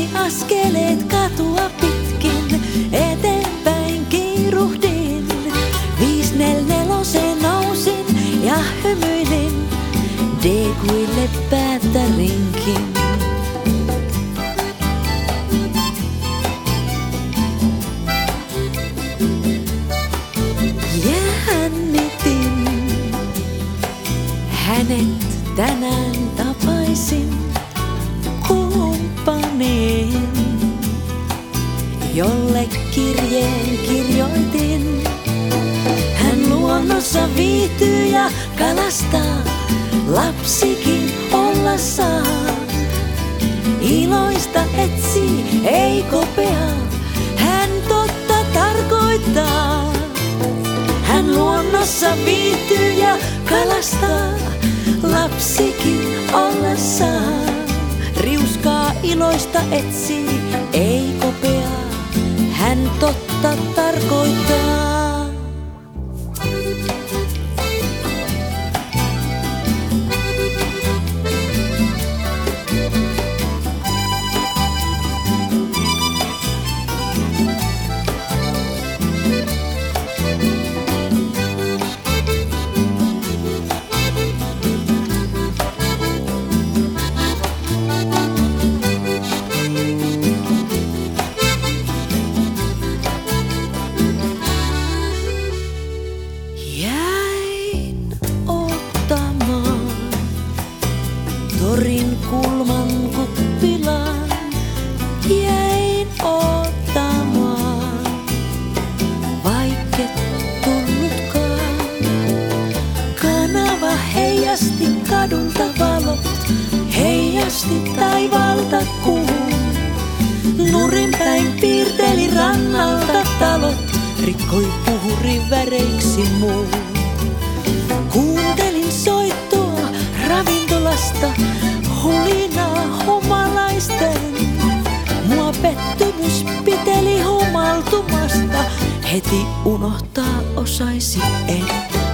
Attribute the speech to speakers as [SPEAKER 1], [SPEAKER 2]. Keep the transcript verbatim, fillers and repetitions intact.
[SPEAKER 1] askeleet katua pitkin, eteenpäin kiiruhdin. Viis nel neloseen nousin ja hymyilin, D-kuille päätä rinkin. Jännitin, hänet tänään tapaisin, kumppanin, jolle kirjeen kirjoitin. Hän luonnossa viihtyy ja kalastaa, lapsikin olla saa. Iloista etsii, ei kopea, hän totta tarkoittaa. Hän luonnossa viihtyy ja kalastaa, lapsikin olla saa. Riuskaa iloista etsii, ei kopea, hän totta tarkoittaa. Jäin ottamaan torin kulman kuppilaan, jäin ottamaan, vaikket tullutkaan. Kanava heijasti kadulta valot, heijasti taivaalta kuun. Nurinpäin piirteli rannalta talot, rikkoi puhuri väreiksi muun. Kuuntelin soittoa ravintolasta, hulinaa humalaisten. Mua pettymys piteli humaltumasta, heti unohtaa osaisi en.